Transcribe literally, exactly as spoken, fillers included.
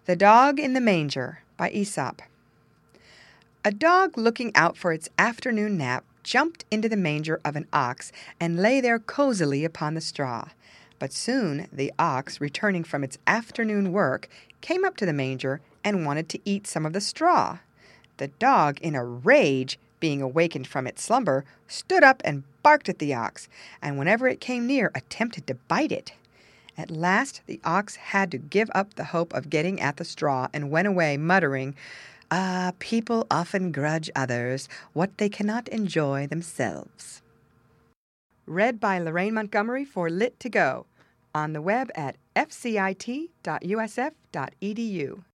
The Dog in the Manger by Aesop. A dog looking out for its afternoon nap jumped into the manger of an ox and lay there cozily upon the straw. But soon the ox, returning from its afternoon work, came up to the manger and wanted to eat some of the straw. The dog, in a rage, being awakened from its slumber, stood up and barked at the ox, and whenever it came near, attempted to bite it. At last the ox had to give up the hope of getting at the straw and went away, muttering, "Ah, people often grudge others what they cannot enjoy themselves." Read by Lorraine Montgomery for Lit to Go, on the web at f c i t dot u s f dot e d u.